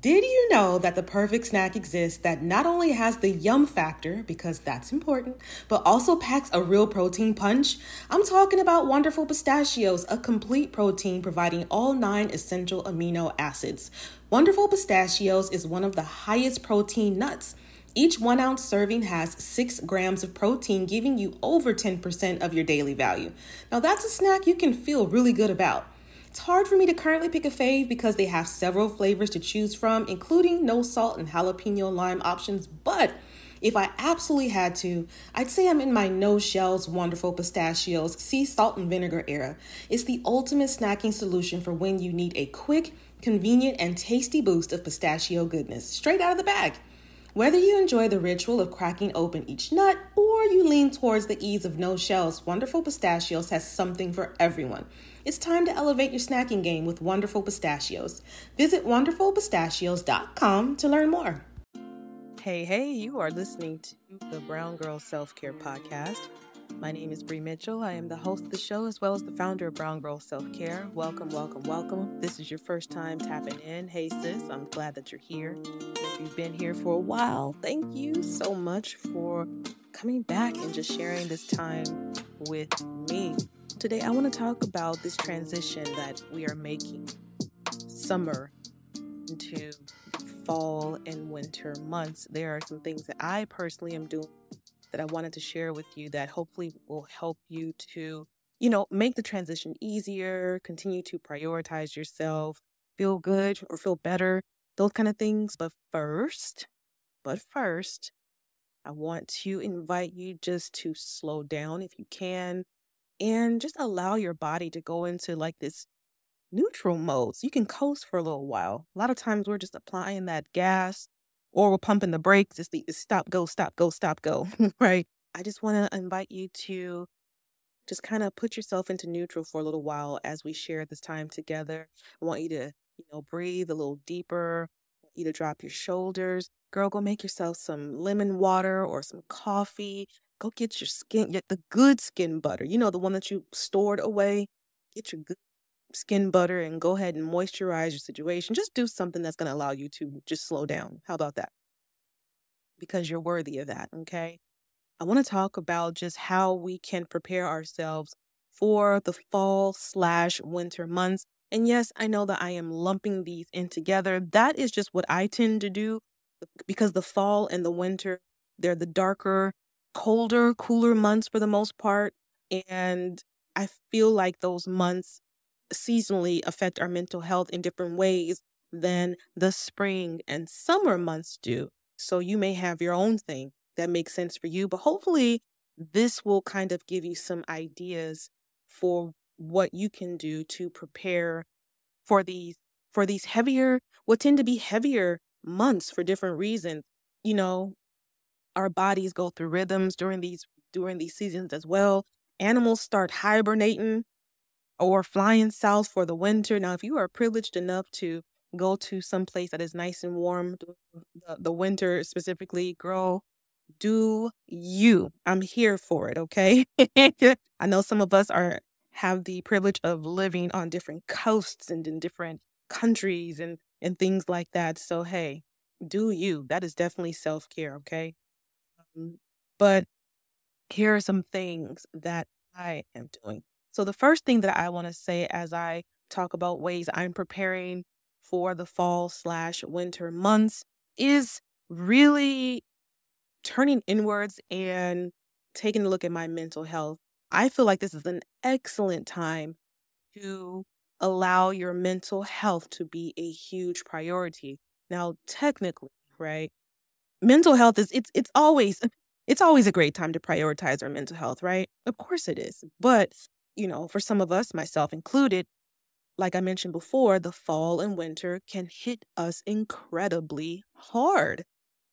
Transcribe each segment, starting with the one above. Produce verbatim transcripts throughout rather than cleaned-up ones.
Did you know that the perfect snack exists that not only has the yum factor, because that's important, but also packs a real protein punch? I'm talking about Wonderful Pistachios, a complete protein providing all nine essential amino acids. Wonderful Pistachios is one of the highest protein nuts. Each one ounce serving has six grams of protein, giving you over ten percent of your daily value. Now that's a snack you can feel really good about. It's hard for me to currently pick a fave because they have several flavors to choose from, including no salt and jalapeno lime options. But if I absolutely had to, I'd say I'm in my no shells Wonderful Pistachios sea salt and vinegar era. It's the ultimate snacking solution for when you need a quick, convenient, and tasty boost of pistachio goodness straight out of the bag. Whether you enjoy the ritual of cracking open each nut or you lean towards the ease of no shells, Wonderful Pistachios has something for everyone. It's time to elevate your snacking game with Wonderful Pistachios. Visit wonderful pistachios dot com to learn more. Hey, hey, you are listening to the Brown Girl Self-Care Podcast. My name is Bree Mitchell. I am the host of the show as well as the founder of Brown Girl Self-Care. Welcome, welcome, welcome. This is your first time tapping in. Hey, sis, I'm glad that you're here. If you've been here for a while, thank you so much for coming back and just sharing this time with me. Today, I want to talk about this transition that we are making, summer into fall and winter months. There are some things that I personally am doing that I wanted to share with you that hopefully will help you to, you know, make the transition easier, continue to prioritize yourself, feel good or feel better, those kind of things. But first, but first, I want to invite you just to slow down if you can and just allow your body to go into like this neutral mode. So you can coast for a little while. A lot of times we're just applying that gas or we're pumping the brakes. It's the it's stop, go, stop, go, stop, go, right? I just want to invite you to just kind of put yourself into neutral for a little while as we share this time together. I want you to, you know, breathe a little deeper. I want you to drop your shoulders. Girl, go make yourself some lemon water or some coffee. Go get your skin, get the good skin butter. You know, the one that you stored away. Get your good skin butter and go ahead and moisturize your situation. Just do something that's going to allow you to just slow down. How about that? Because you're worthy of that, okay? I want to talk about just how we can prepare ourselves for the fall slash winter months. And yes, I know that I am lumping these in together. That is just what I tend to do because the fall and the winter, they're the darker, colder, cooler months for the most part. And I feel like those months seasonally affect our mental health in different ways than the spring and summer months do. So you may have your own thing that makes sense for you, but hopefully this will kind of give you some ideas for what you can do to prepare for these for these heavier, what tend to be heavier months for different reasons. You know, our bodies go through rhythms during these during these seasons as well. Animals start hibernating or flying south for the winter. Now, if you are privileged enough to go to some place that is nice and warm, the, the winter specifically, girl, do you. I'm here for it, okay? I know some of us are have the privilege of living on different coasts and in different countries and, and things like that. So, hey, do you. That is definitely self-care, okay? Um, but here are some things that I am doing. So the first thing that I want to say as I talk about ways I'm preparing for the fall slash winter months is really turning inwards and taking a look at my mental health. I feel like this is an excellent time to allow your mental health to be a huge priority. Now, technically, right? Mental health is it's it's always it's always a great time to prioritize our mental health, right? Of course it is. But you know, for some of us, myself included, like I mentioned before, the fall and winter can hit us incredibly hard.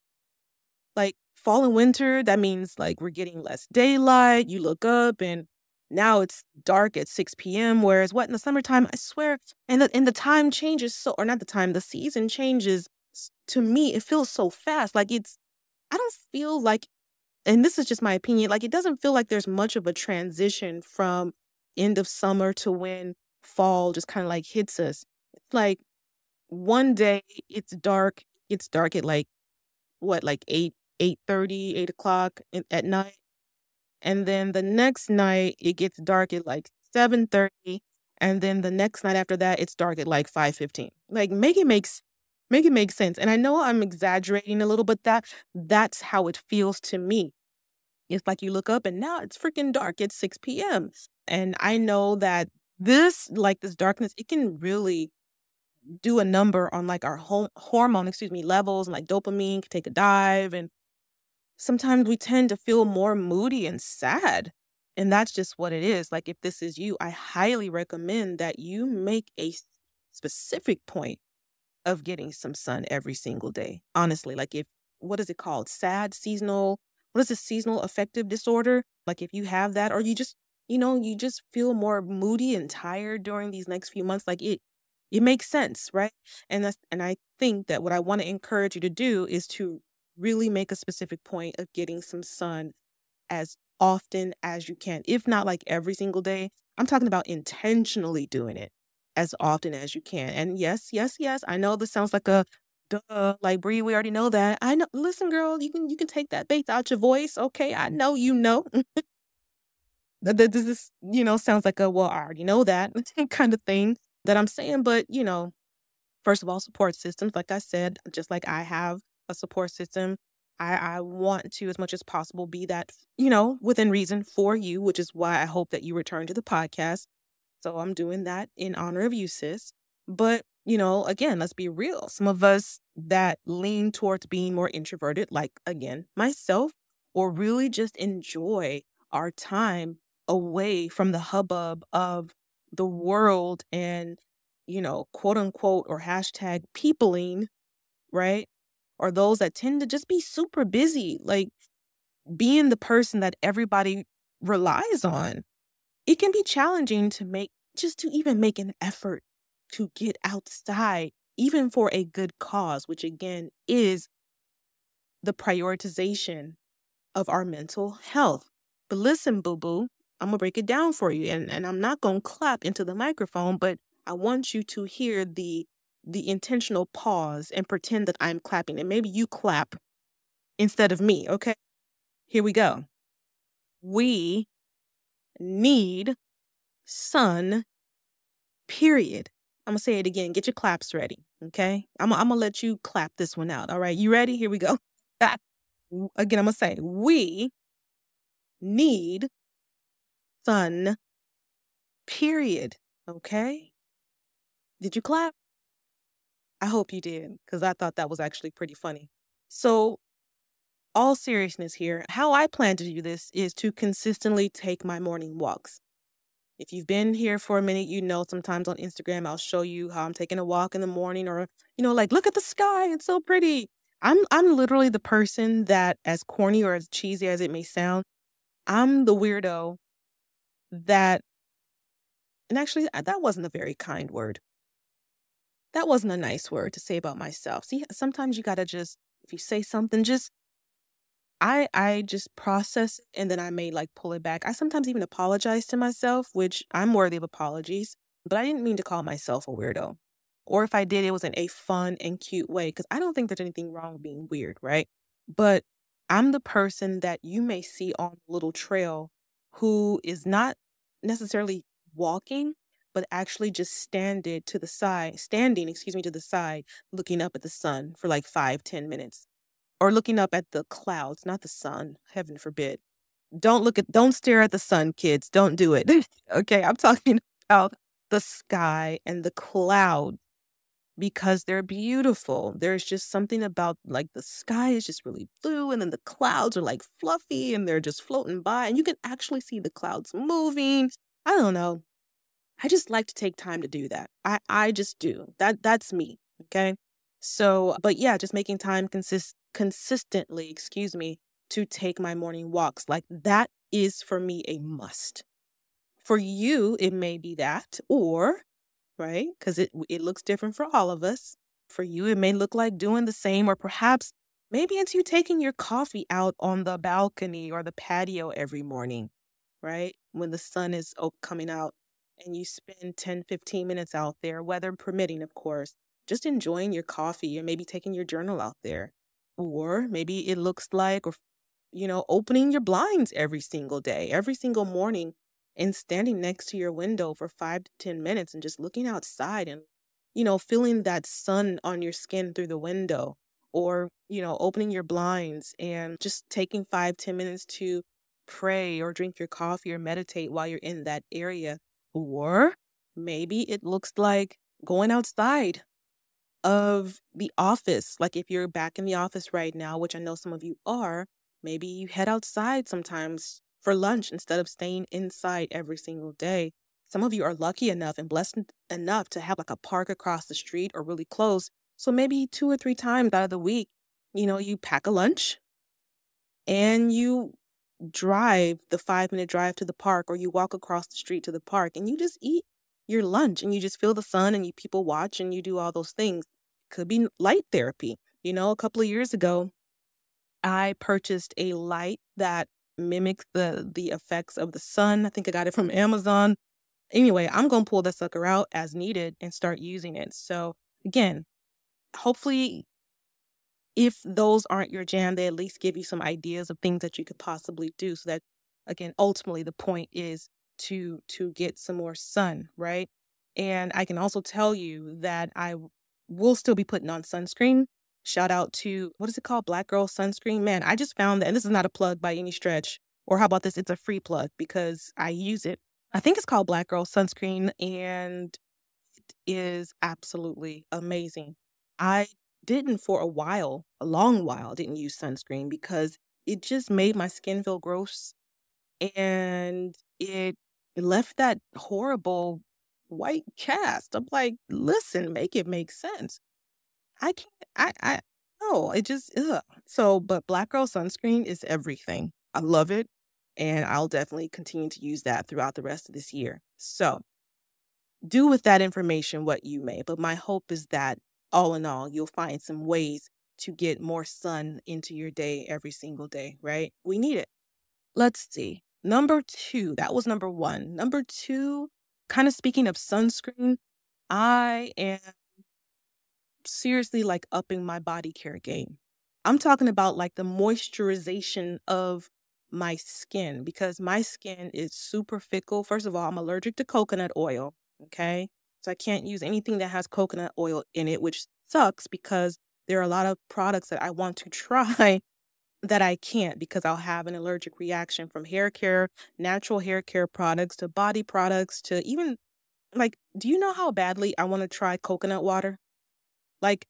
Like fall and winter, that means like we're getting less daylight. You look up and now it's dark at six p.m. Whereas what in the summertime, I swear, and the, and the time changes so, or not the time, the season changes. To me, it feels so fast. Like it's, I don't feel like, and this is just my opinion, like it doesn't feel like there's much of a transition from end of summer to when fall just kind of like hits us. It's like one day it's dark. It's dark at like what, like eight, eight thirty, eight o'clock in- at night. And then the next night it gets dark at like seven thirty. And then the next night after that, it's dark at like five fifteen. Like make it makes make it make sense. And I know I'm exaggerating a little, but that that's how it feels to me. It's like you look up and now it's freaking dark at six p.m. And I know that this, like this darkness, it can really do a number on like our hom- hormone, excuse me, levels, and like dopamine can take a dive. And sometimes we tend to feel more moody and sad. And that's just what it is. Like if this is you, I highly recommend that you make a s- specific point of getting some sun every single day. Honestly, like if, what is it called? SAD, seasonal, what is it, seasonal affective disorder? Like if you have that, or you just, you know, you just feel more moody and tired during these next few months, like it, it makes sense, right? And that's, and I think that what I want to encourage you to do is to really make a specific point of getting some sun as often as you can, if not like every single day. I'm talking about intentionally doing it as often as you can. And yes, yes, yes, I know this sounds like a duh, like Bree, we already know that. I know. Listen, girl, you can you can take that bass out your voice. Okay, I know you know. That that this is, you know, sounds like a well, I already know that kind of thing that I'm saying. But you know, first of all, support systems, like I said, just like I have a support system, I, I want to, as much as possible, be that, you know, within reason for you, which is why I hope that you return to the podcast. So I'm doing that in honor of you, sis. But, you know, again, let's be real. Some of us that lean towards being more introverted, like, again, myself, or really just enjoy our time away from the hubbub of the world and, you know, quote unquote, or hashtag peopling, right? Or those that tend to just be super busy, like being the person that everybody relies on. It can be challenging to make, just to even make an effort to get outside, even for a good cause, which again is the prioritization of our mental health. But listen, boo boo, I'm going to break it down for you. And, and I'm not going to clap into the microphone, but I want you to hear the the intentional pause and pretend that I'm clapping. And maybe you clap instead of me, okay? Here we go. We need sun, period. I'm going to say it again. Get your claps ready, okay? I'm, I'm going to let you clap this one out, all right? You ready? Here we go. Again, I'm going to say, we need sun, period, okay? Did you clap? I hope you did, because I thought that was actually pretty funny. So, all seriousness here, how I plan to do this is to consistently take my morning walks. If you've been here for a minute, you know sometimes on Instagram I'll show you how I'm taking a walk in the morning, or, you know, like, look at the sky, it's so pretty. I'm I'm literally the person that, as corny or as cheesy as it may sound, I'm the weirdo that, and actually uh, that wasn't a very kind word. That wasn't a nice word to say about myself. See, sometimes you gotta just, if you say something, just I I just process it and then I may like pull it back. I sometimes even apologize to myself, which I'm worthy of apologies, but I didn't mean to call myself a weirdo. Or if I did, it was in a fun and cute way, because I don't think there's anything wrong with being weird, right? But I'm the person that you may see on a little trail who is not necessarily walking, but actually just standing to the side, standing, excuse me, to the side, looking up at the sun for like five, ten minutes, or looking up at the clouds, not the sun, heaven forbid. Don't look at, don't stare at the sun, kids. Don't do it. Okay, I'm talking about the sky and the cloud, because they're beautiful. There's just something about like the sky is just really blue, and then the clouds are like fluffy and they're just floating by, and you can actually see the clouds moving. I don't know. I just like to take time to do that. I I just do. That that's me, okay? So, but yeah, just making time consist consistently, excuse me, to take my morning walks. Like that is for me a must. For you, it may be that, or right? Because it it looks different for all of us. For you, it may look like doing the same, or perhaps maybe it's you taking your coffee out on the balcony or the patio every morning, right? When the sun is op- coming out, and you spend ten, fifteen minutes out there, weather permitting, of course, just enjoying your coffee and maybe taking your journal out there. Or maybe it looks like, or, you know, opening your blinds every single day, every single morning, and standing next to your window for five to ten minutes and just looking outside and, you know, feeling that sun on your skin through the window. Or, you know, opening your blinds and just taking five, ten minutes to pray or drink your coffee or meditate while you're in that area. Or maybe it looks like going outside of the office. Like if you're back in the office right now, which I know some of you are, maybe you head outside sometimes for lunch instead of staying inside every single day. Some of you are lucky enough and blessed enough to have like a park across the street or really close. So maybe two or three times out of the week, you know, you pack a lunch and you drive the five minute drive to the park, or you walk across the street to the park and you just eat your lunch and you just feel the sun and you people watch and you do all those things. Could be light therapy. You know, a couple of years ago, I purchased a light that mimics the the effects of the sun. I think I got it from Amazon. Anyway, I'm going to pull that sucker out as needed and start using it. So again, hopefully if those aren't your jam, they at least give you some ideas of things that you could possibly do. So that, again, ultimately the point is to to get some more sun, right? And I can also tell you that I w- will still be putting on sunscreen. Shout out to, what is it called? Black Girl Sunscreen. Man, I just found that, and this is not a plug by any stretch. Or how about this? It's a free plug because I use it. I think it's called Black Girl Sunscreen, and it is absolutely amazing. I didn't for a while, a long while, didn't use sunscreen because it just made my skin feel gross, and it left that horrible white cast. I'm like, listen, make it make sense. I can't, I, I, no, it just, ugh. So, but Black Girl Sunscreen is everything. I love it. And I'll definitely continue to use that throughout the rest of this year. So, do with that information what you may. But my hope is that all in all, you'll find some ways to get more sun into your day every single day, right? We need it. Let's see. Number two, that was number one. Number two, kind of speaking of sunscreen, I am seriously like upping my body care game. I'm talking about like the moisturization of my skin, because my skin is super fickle. First of all, I'm allergic to coconut oil. Okay. So I can't use anything that has coconut oil in it, which sucks because there are a lot of products that I want to try that I can't because I'll have an allergic reaction, from hair care, natural hair care products to body products to even like, do you know how badly I want to try coconut water? Like,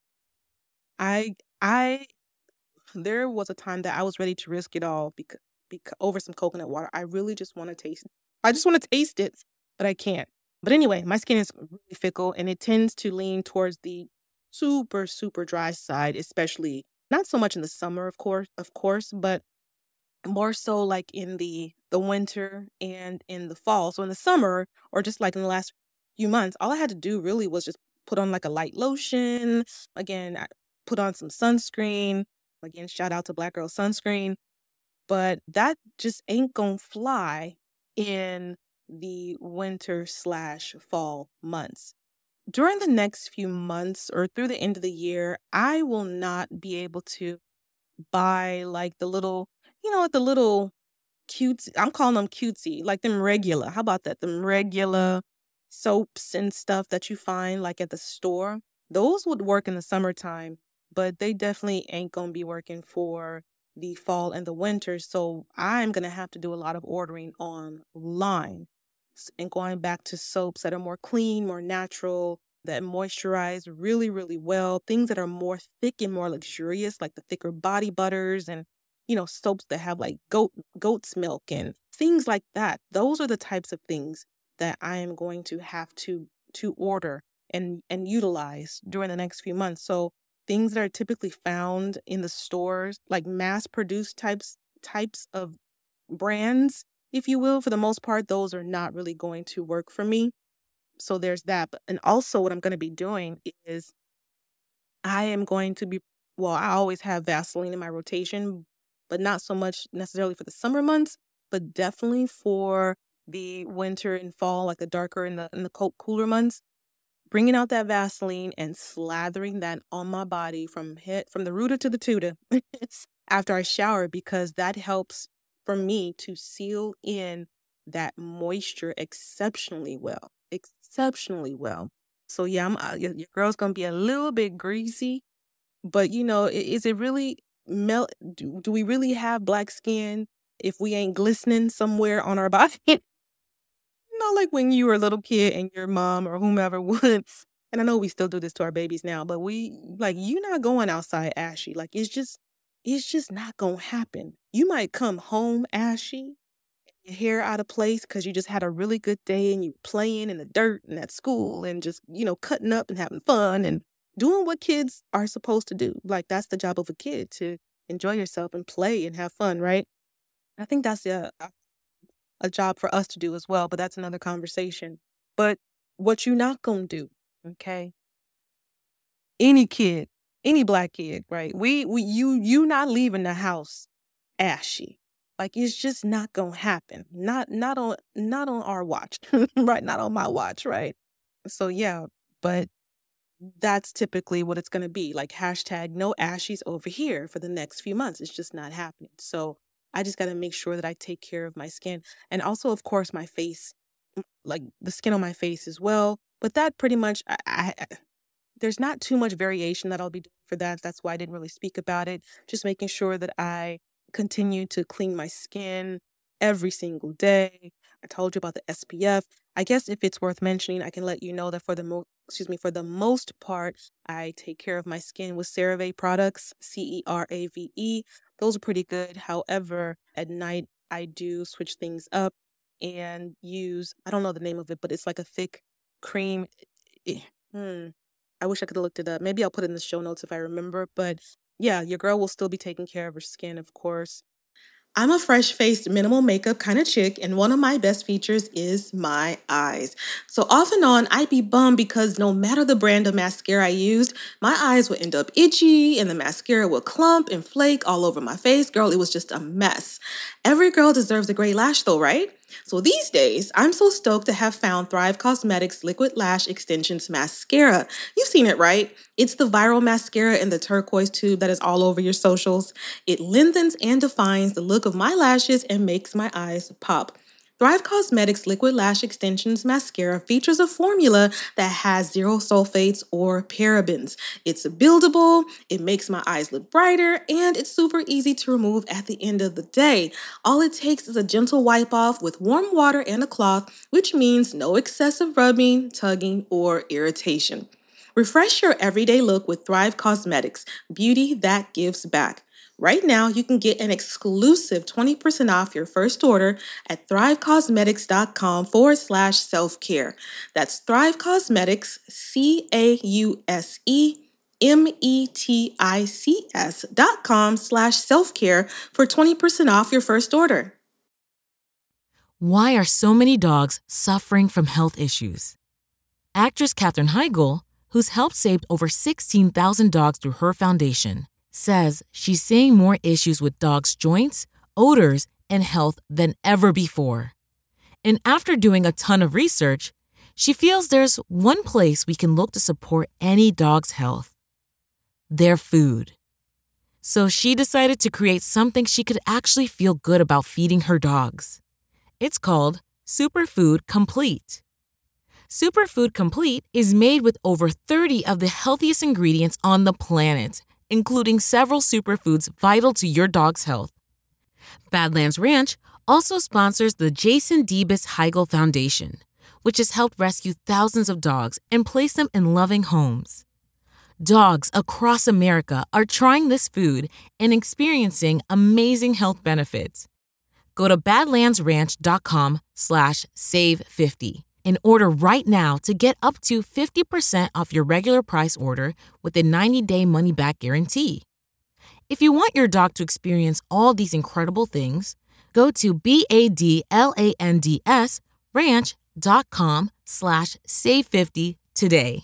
I, I, there was a time that I was ready to risk it all because, because over some coconut water. I really just want to taste it. I just want to taste it, but I can't. But anyway, my skin is really fickle and it tends to lean towards the super, super dry side, especially not so much in the summer, of course, of course, but more so like in the the winter and in the fall. So in the summer, or just like in the last few months, all I had to do really was just put on like a light lotion. Again, I put on some sunscreen. Again, shout out to Black Girl Sunscreen. But that just ain't gonna fly in the winter slash fall months. During the next few months or through the end of the year, I will not be able to buy like the little, you know, the little cute, I'm calling them cutesy, like them regular. How about that? Them regular soaps and stuff that you find like at the store. Those would work in the summertime, but they definitely ain't going to be working for the fall and the winter. So I'm going to have to do a lot of ordering online S- and going back to soaps that are more clean, more natural, that moisturize really, really well. Things that are more thick and more luxurious, like the thicker body butters and, you know, soaps that have like goat goat's milk and things like that. Those are the types of things that I am going to have to to order and and utilize during the next few months. So things that are typically found in the stores, like mass produced types types of brands, if you will, for the most part, those are not really going to work for me. So there's that. But- And also what I'm going to be doing is I am going to be, well, I always have Vaseline in my rotation, but not so much necessarily for the summer months, but definitely for the winter and fall, like the darker and the and the cold, cooler months. bringing out that Vaseline and slathering that on my body from head, from the rooter to the tutor after I shower, because that helps for me to seal in that moisture exceptionally well, exceptionally well. So yeah, I'm, uh, your, your girl's going to be a little bit greasy, but you know, i- is it really melt? Do, do we really have black skin if we ain't glistening somewhere on our body? Not like when you were a little kid and your mom or whomever would. And I know we still do this to our babies now, but we like, you not going outside ashy. Like it's just, it's just not gonna happen. You might come home ashy, your hair out of place because you just had a really good day and you playing in the dirt and at school and just, you know, cutting up and having fun and doing what kids are supposed to do. Like that's the job of a kid, to enjoy yourself and play and have fun, right? I think that's a, a job for us to do as well, but that's another conversation. But what you not gonna do, okay? Any kid, any black kid, right? We, we, you, you not leaving the house ashy. Like it's just not gonna happen. Not, not on, not on our watch, right? Not on my watch, right? So yeah, but that's typically what it's gonna be. Like hashtag no ashies over here for the next few months. It's just not happening. So I just gotta make sure that I take care of my skin, and also, of course, my face, m- like the skin on my face as well. But that pretty much, I, I I- there's not too much variation that I'll be doing for that. That's why I didn't really speak about it. Just making sure that I continue to clean my skin every single day. I told you about the S P F. I guess if it's worth mentioning, I can let you know that for the mo- excuse me, for the most part, I take care of my skin with CeraVe products, C E R A V E. Those are pretty good. However, at night I do switch things up and use, I don't know the name of it, but it's like a thick cream. Eh, Hmm. I wish I could have looked it up. Maybe I'll put it in the show notes if I remember. But yeah, your girl will still be taking care of her skin, of course. I'm a fresh-faced, minimal makeup kind of chick, and one of my best features is my eyes. So off and on, I'd be bummed because no matter the brand of mascara I used, my eyes would end up itchy and the mascara would clump and flake all over my face. Girl, it was just a mess. Every girl deserves a great lash though, right? So these days, I'm so stoked to have found Thrive Cosmetics Liquid Lash Extensions Mascara. You've seen it, right? It's the viral mascara in the turquoise tube that is all over your socials. It lengthens and defines the look of my lashes and makes my eyes pop. Thrive Cosmetics Liquid Lash Extensions Mascara features a formula that has zero sulfates or parabens. It's buildable, it makes my eyes look brighter, and it's super easy to remove at the end of the day. All it takes is a gentle wipe off with warm water and a cloth, which means no excessive rubbing, tugging, or irritation. Refresh your everyday look with Thrive Cosmetics, beauty that gives back. Right now, you can get an exclusive twenty percent off your first order at thrivecosmetics.com forward slash self-care. That's Thrive Cosmetics, C A U S E M E T I C S dot com slash self-care for twenty percent off your first order. Why are so many dogs suffering from health issues? Actress Katherine Heigl, who's helped save over sixteen thousand dogs through her foundation, says she's seeing more issues with dogs' joints, odors, and health than ever before. And after doing a ton of research, she feels there's one place we can look to support any dog's health: their food. So she decided to create something she could actually feel good about feeding her dogs. It's called Superfood Complete. Superfood Complete is made with over thirty of the healthiest ingredients on the planet, including several superfoods vital to your dog's health. Badlands Ranch also sponsors the Jason Debus Heigl Foundation, which has helped rescue thousands of dogs and place them in loving homes. Dogs across America are trying this food and experiencing amazing health benefits. Go to badlandsranch.com slash save 50 and order right now to get up to fifty percent off your regular price order with a ninety-day money-back guarantee. If you want your dog to experience all these incredible things, go to B-A-D-L-A-N-D-S ranch.com slash save 50 today.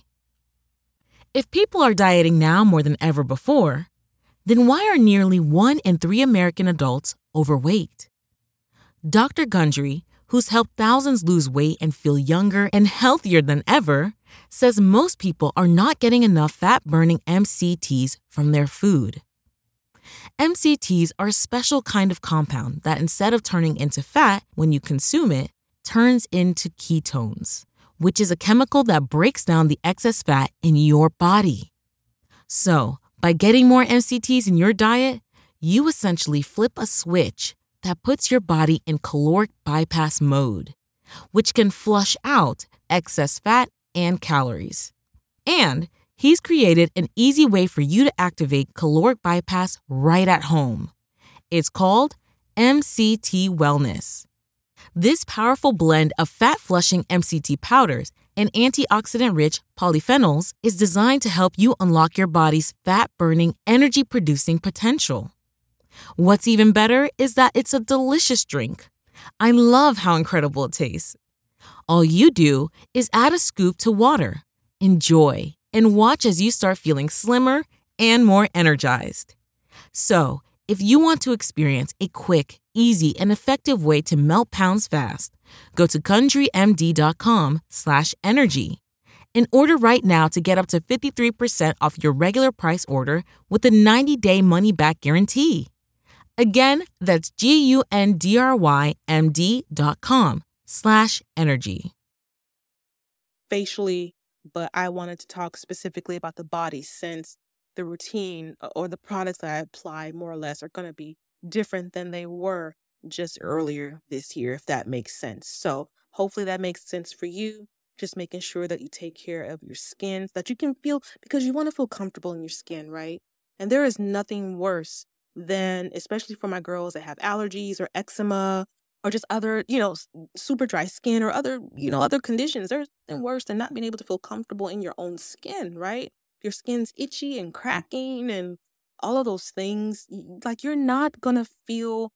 If people are dieting now more than ever before, then why are nearly one in three American adults overweight? Doctor Gundry, who's helped thousands lose weight and feel younger and healthier than ever, says most people are not getting enough fat-burning M C Ts from their food. M C Ts are a special kind of compound that instead of turning into fat when you consume it, turns into ketones, which is a chemical that breaks down the excess fat in your body. So, by getting more M C Ts in your diet, you essentially flip a switch that puts your body in caloric bypass mode, which can flush out excess fat and calories. And he's created an easy way for you to activate caloric bypass right at home. It's called M C T Wellness. This powerful blend of fat-flushing M C T powders and antioxidant-rich polyphenols is designed to help you unlock your body's fat-burning, energy-producing potential. What's even better is that it's a delicious drink. I love how incredible it tastes. All you do is add a scoop to water, enjoy, and watch as you start feeling slimmer and more energized. So, if you want to experience a quick, easy, and effective way to melt pounds fast, go to CountryMD.com slash energy and order right now to get up to fifty-three percent off your regular price order with a ninety-day money-back guarantee. Again, that's G-U-N-D-R-Y-M-D dot com slash energy. Facially, but I wanted to talk specifically about the body since the routine or the products that I apply more or less are going to be different than they were just earlier this year, if that makes sense. So hopefully that makes sense for you. Just making sure that you take care of your skin, that you can feel, because you want to feel comfortable in your skin, right? And there is nothing worse than, especially for my girls that have allergies or eczema or just other, you know, super dry skin or other, you know, other conditions. There's nothing worse than not being able to feel comfortable in your own skin, right? Your skin's itchy and cracking and all of those things. Like, you're not going to feel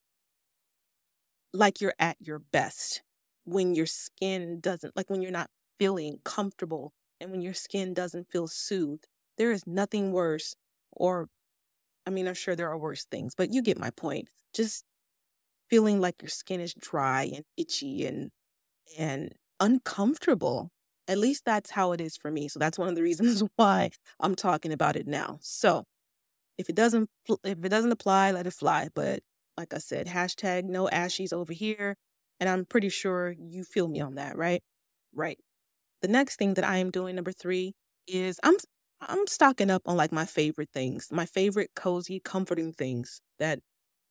like you're at your best when your skin doesn't, like when you're not feeling comfortable and when your skin doesn't feel soothed. There is nothing worse, or I mean, I'm sure there are worse things, but you get my point. Just feeling like your skin is dry and itchy and and uncomfortable. At least that's how it is for me. So that's one of the reasons why I'm talking about it now. So if it doesn't if it doesn't apply, let it fly. But like I said, hashtag no ashies over here. And I'm pretty sure you feel me on that, right? Right. The next thing that I am doing, number three, is I'm I'm stocking up on like my favorite things, my favorite cozy, comforting things that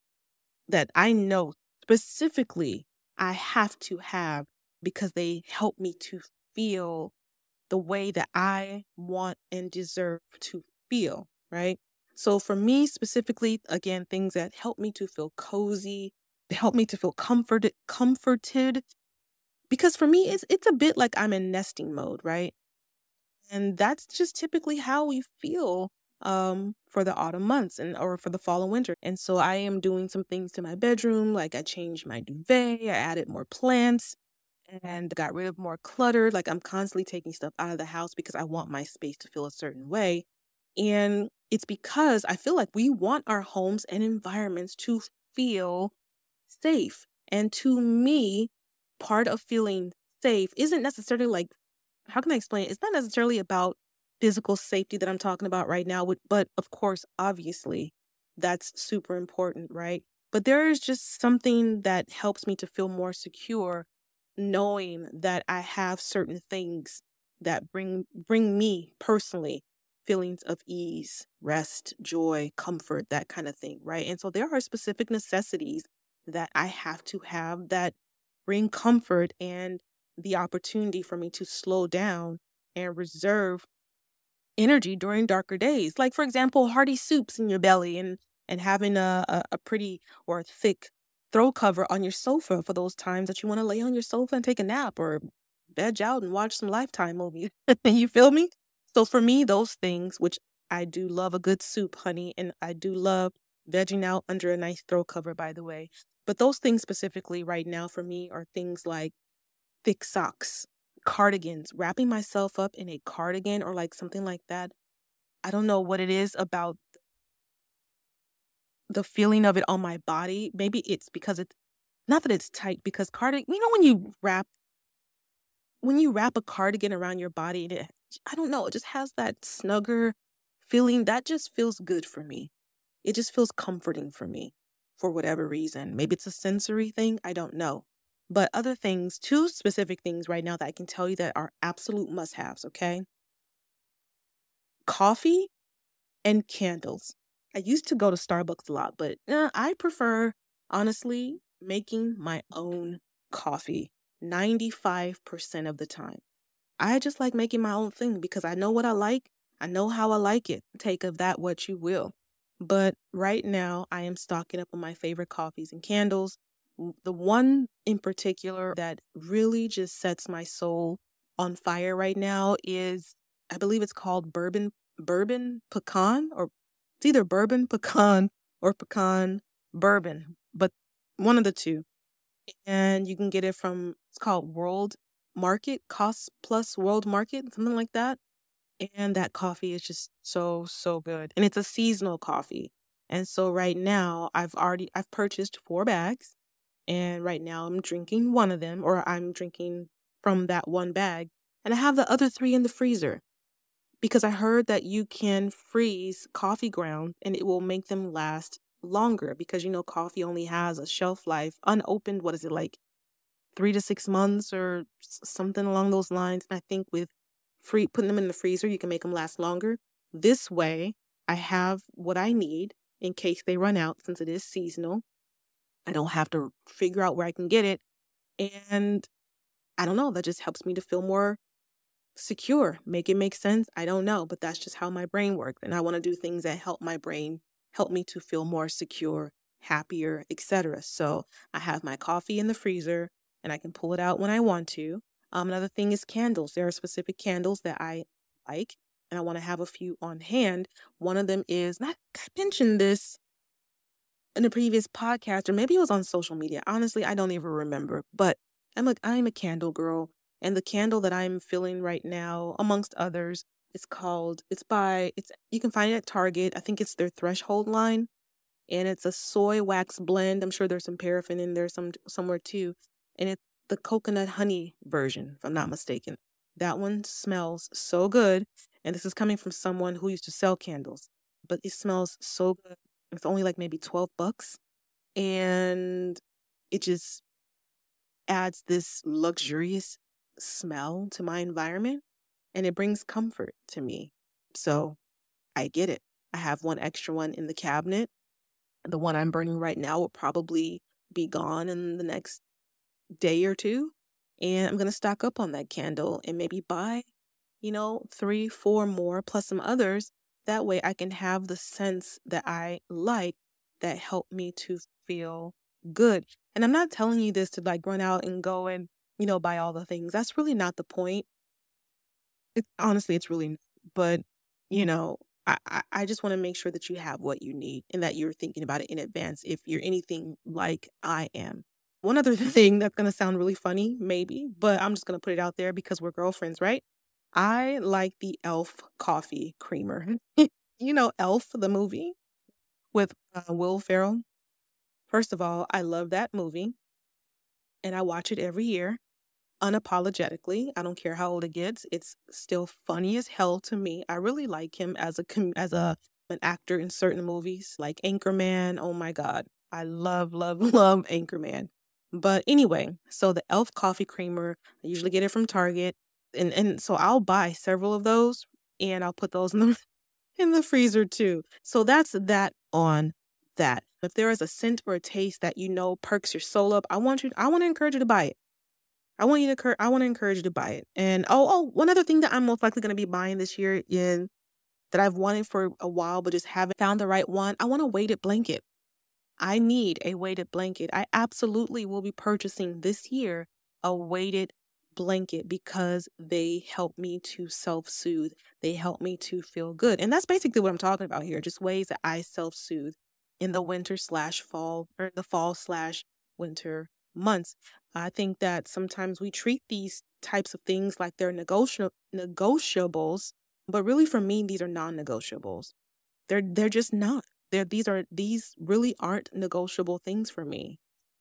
that I know specifically I have to have because they help me to feel the way that I want and deserve to feel, right? So for me specifically, again, things that help me to feel cozy, help me to feel comforted, comforted. Because for me, it's it's a bit like I'm in nesting mode, right? And that's just typically how we feel um, for the autumn months and or for the fall and winter. And so I am doing some things to my bedroom, like I changed my duvet, I added more plants, and got rid of more clutter. Like, I'm constantly taking stuff out of the house because I want my space to feel a certain way. And it's because I feel like we want our homes and environments to feel safe. And to me, part of feeling safe isn't necessarily like, how can I explain it? It's not necessarily about physical safety that I'm talking about right now, but of course, obviously, that's super important, right? But there is just something that helps me to feel more secure knowing that I have certain things that bring bring me personally feelings of ease, rest, joy, comfort, that kind of thing, right? And so there are specific necessities that I have to have that bring comfort and the opportunity for me to slow down and reserve energy during darker days. Like, for example, hearty soups in your belly and and having a, a, a pretty or a thick throw cover on your sofa for those times that you want to lay on your sofa and take a nap or veg out and watch some Lifetime movies. You feel me? So for me, those things, which I do love a good soup, honey, and I do love vegging out under a nice throw cover, by the way. But those things specifically right now for me are things like thick socks, cardigans, wrapping myself up in a cardigan or like something like that. I don't know what it is about the feeling of it on my body. Maybe it's because it's not that it's tight, because cardigan, you know, when you wrap when you wrap a cardigan around your body, and it, I don't know, it just has that snugger feeling that just feels good for me. It just feels comforting for me for whatever reason. Maybe it's a sensory thing. I don't know. But other things, two specific things right now that I can tell you that are absolute must-haves, okay? Coffee and candles. I used to go to Starbucks a lot, but uh, I prefer, honestly, making my own coffee ninety-five percent of the time. I just like making my own thing because I know what I like. I know how I like it. Take of that what you will. But right now, I am stocking up on my favorite coffees and candles. The one in particular that really just sets my soul on fire right now is, I believe it's called bourbon bourbon pecan, or it's either bourbon pecan or pecan bourbon, but one of the two. And you can get it from, it's called World Market, Cost Plus World Market, something like that. And that coffee is just so, so good. And it's a seasonal coffee. And so right now I've already, I've purchased four bags. And right now I'm drinking one of them, or I'm drinking from that one bag. And I have the other three in the freezer because I heard that you can freeze coffee grounds and it will make them last longer because, you know, coffee only has a shelf life unopened. What is it, like three to six months or something along those lines? And I think with free putting them in the freezer, you can make them last longer. This way, I have what I need in case they run out, since it is seasonal. I don't have to figure out where I can get it. And I don't know, that just helps me to feel more secure. Make it make sense? I don't know, but that's just how my brain works. And I want to do things that help my brain, help me to feel more secure, happier, et cetera. So I have my coffee in the freezer and I can pull it out when I want to. Um, another thing is candles. There are specific candles that I like, and I want to have a few on hand. One of them is, I mentioned this in a previous podcast, or maybe it was on social media. Honestly, I don't even remember, but I'm a, I'm a candle girl. And the candle that I'm feeling right now, amongst others, it's called, it's by, it's, you can find it at Target. I think it's their Threshold line, and it's a soy wax blend. I'm sure there's some paraffin in there some somewhere too. And it's the coconut honey version, if I'm not mistaken. That one smells so good. And this is coming from someone who used to sell candles, but it smells so good. It's only like maybe twelve bucks. And it just adds this luxurious smell to my environment, and it brings comfort to me. So I get it. I have one extra one in the cabinet. The one I'm burning right now will probably be gone in the next day or two. And I'm going to stock up on that candle and maybe buy, you know, three, four more plus some others. That way I can have the scents that I like that help me to feel good. And I'm not telling you this to like run out and go and, you know, buy all the things. That's really not the point. It, honestly, it's really not. But, you know, I, I, I just want to make sure that you have what you need and that you're thinking about it in advance if you're anything like I am. One other thing that's going to sound really funny, maybe, but I'm just going to put it out there because we're girlfriends, right? I like the e l f coffee creamer. You know, Elf, the movie with uh, Will Ferrell. First of all, I love that movie and I watch it every year unapologetically. I don't care how old it gets. It's still funny as hell to me. I really like him as a com- as a an actor in certain movies like Anchorman. Oh my God. I love, love, love Anchorman. But anyway, so the e l f coffee creamer, I usually get it from Target. And and so I'll buy several of those and I'll put those in the in the freezer too. So that's that on that. If there is a scent or a taste that you know perks your soul up, I want you I want to encourage you to buy it. I want you to cur- I want to encourage you to buy it. And oh oh, one other thing that I'm most likely going to be buying this year is that I've wanted for a while but just haven't found the right one. I want a weighted blanket. I need a weighted blanket. I absolutely will be purchasing this year a weighted blanket because they help me to self-soothe. They help me to feel good. And that's basically what I'm talking about here. Just ways that I self-soothe in the winter slash fall or the fall slash winter months. I think that sometimes we treat these types of things like they're negoti- negotiables, but really for me, these are non-negotiables. They're they're just not. They're, these are these really aren't negotiable things for me.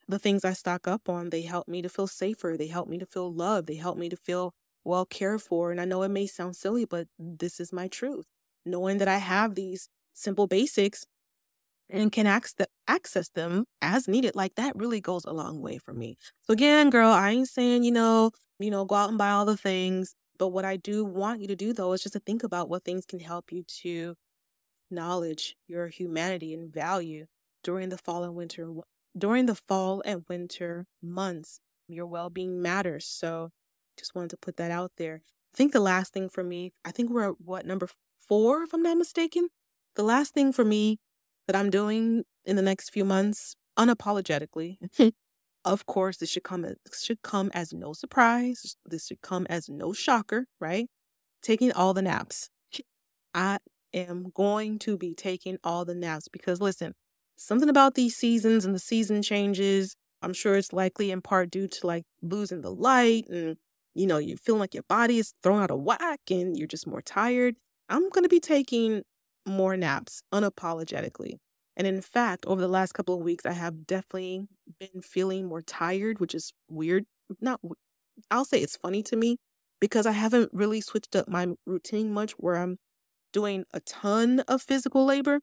the things I stock up on, they help me to feel safer. They help me to feel loved. They help me to feel well cared for. And I know it may sound silly, but this is my truth. Knowing that I have these simple basics and can access access them as needed, like that really goes a long way for me. So again, girl, I ain't saying, you know, you know, go out and buy all the things. But what I do want you to do, though, is just to think about what things can help you to acknowledge your humanity and value during the fall and winter, during the fall and winter months. Your well-being matters. So just wanted to put that out there. I think the last thing for me, I think we're at what, number four, if I'm not mistaken. The last thing for me that I'm doing in the next few months, unapologetically, of course, this should come as, should come as no surprise. This should come as no shocker, right? Taking all the naps. I am going to be taking all the naps because, listen, something about these seasons and the season changes, I'm sure it's likely in part due to like losing the light and, you know, you feel like your body is thrown out of whack and you're just more tired. I'm going to be taking more naps unapologetically. And in fact, over the last couple of weeks, I have definitely been feeling more tired, which is weird. Not, I'll say it's funny to me because I haven't really switched up my routine much where I'm doing a ton of physical labor,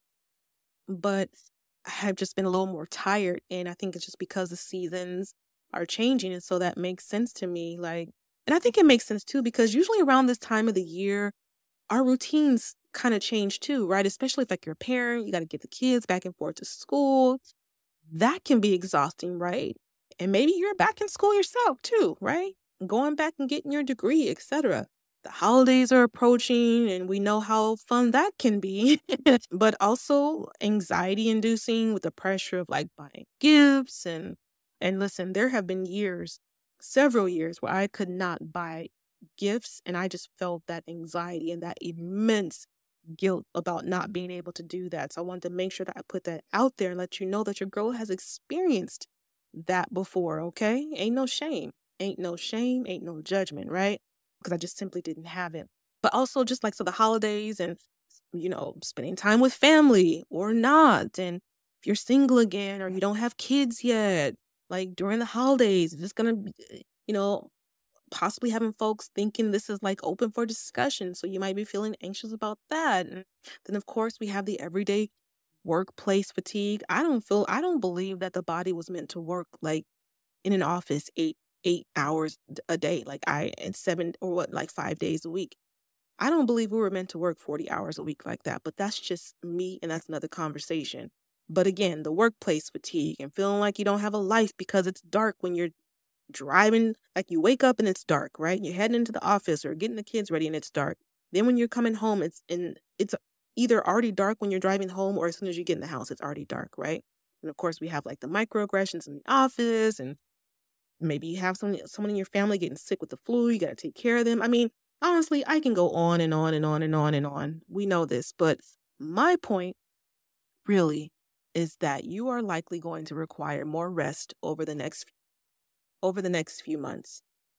but I have just been a little more tired. And I think it's just because the seasons are changing. And so that makes sense to me. Like, and I think it makes sense too, because usually around this time of the year, our routines kind of change too, right? Especially if like you're a parent, you got to get the kids back and forth to school. That can be exhausting, right? And maybe you're back in school yourself too, right? Going back and getting your degree, et cetera. The holidays are approaching and we know how fun that can be, but also anxiety inducing with the pressure of like buying gifts. And, and listen, there have been years, several years where I could not buy gifts and I just felt that anxiety and that immense guilt about not being able to do that. So I wanted to make sure that I put that out there and let you know that your girl has experienced that before, okay? Ain't no shame. Ain't no shame, ain't no judgment, right? Because I just simply didn't have it. But also just like, so the holidays and, you know, spending time with family or not. And if you're single again or you don't have kids yet, like during the holidays, it's just going to, you know, possibly having folks thinking this is like open for discussion. So you might be feeling anxious about that. And then, of course, we have the everyday workplace fatigue. I don't feel, I don't believe that the body was meant to work like in an office eight eight hours a day, like I, and seven or what, like five days a week. I don't believe we were meant to work forty hours a week like that, but that's just me. And that's another conversation. But again, the workplace fatigue and feeling like you don't have a life because it's dark when you're driving, like you wake up and it's dark, right? You're heading into the office or getting the kids ready and it's dark. Then when you're coming home, it's in, it's either already dark when you're driving home or as soon as you get in the house, it's already dark, right? And of course, we have like the microaggressions in the office and maybe you have someone, someone in your family getting sick with the flu. You got to take care of them. I mean, honestly, I can go on and on and on and on and on. We know this. But my point really is that you are likely going to require more rest over the next over the next few months.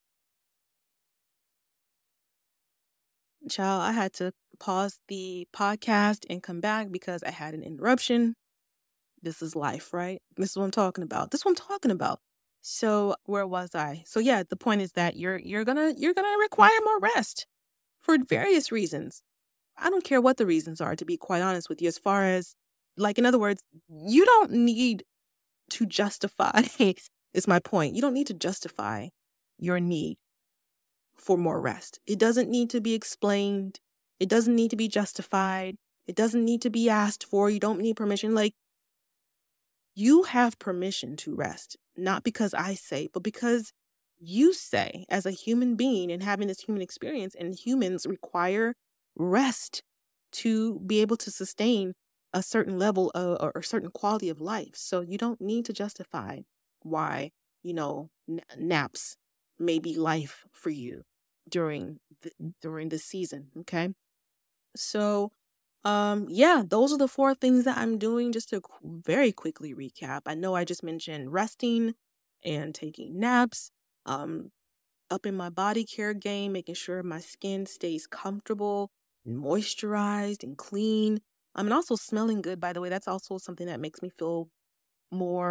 Child, I had to pause the podcast and come back because I had an interruption. This is life, right? This is what I'm talking about. This is what I'm talking about. So where was I? So yeah, the point is that you're you're gonna you're gonna require more rest for various reasons. I don't care what the reasons are, to be quite honest with you. As far as, like, in other words, you don't need to justify. Is my point. You don't need to justify your need for more rest. It doesn't need to be explained. It doesn't need to be justified. It doesn't need to be asked for. You don't need permission. Like, you have permission to rest, not because I say, but because you say as a human being and having this human experience, and humans require rest to be able to sustain a certain level of, or a certain quality of life. So you don't need to justify why, you know, n- naps may be life for you during the, during the season. Okay. So, um, yeah, those are the four things that I'm doing. Just to qu- very quickly recap. I know I just mentioned resting and taking naps, um, upping my body care game, making sure my skin stays comfortable and moisturized and clean. I mean, also smelling good, by the way. That's also something that makes me feel more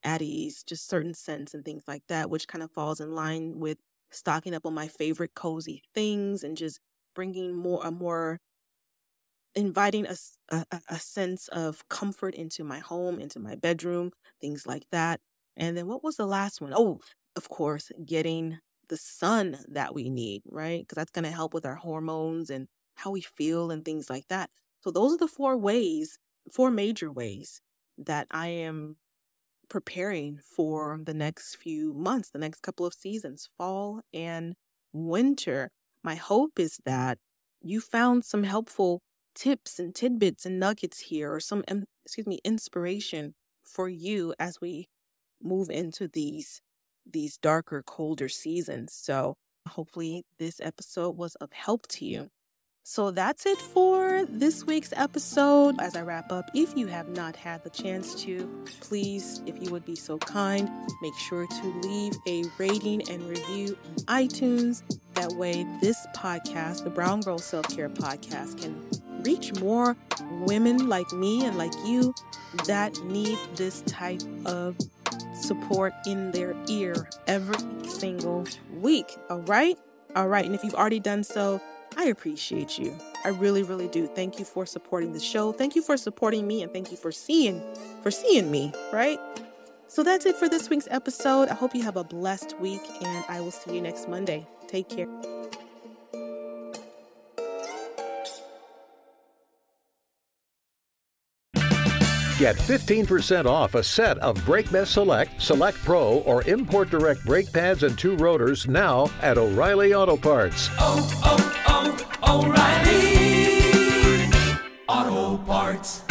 at ease, just certain scents and things like that, which kind of falls in line with stocking up on my favorite cozy things and just bringing more, a more, inviting a, a, a sense of comfort into my home, into my bedroom, things like that. And then what was the last one? Oh, of course, getting the sun that we need, right? Because that's going to help with our hormones and how we feel and things like that. So those are the four ways, four major ways that I am preparing for the next few months, the next couple of seasons, fall and winter. My hope is that you found some helpful tips and tidbits and nuggets here, or some, excuse me, inspiration for you as we move into these these darker, colder seasons. So hopefully this episode was of help to you. So that's it for this week's episode. As I wrap up, if you have not had the chance to, please, if you would be so kind, make sure to leave a rating and review on iTunes. That way this podcast, the Brown Girl Self-Care Podcast, can reach more women like me and like you that need this type of support in their ear every single week. All right? All right. And if you've already done so, I appreciate you. I really, really do. Thank you for supporting the show. Thank you for supporting me, and thank you for seeing, for seeing me, right? So that's it for this week's episode. I hope you have a blessed week, and I will see you next Monday. Take care. Get fifteen percent off a set of BrakeMess Select, Select Pro, or Import Direct brake pads and two rotors now at O'Reilly Auto Parts. Oh, oh, oh, O'Reilly Auto Parts.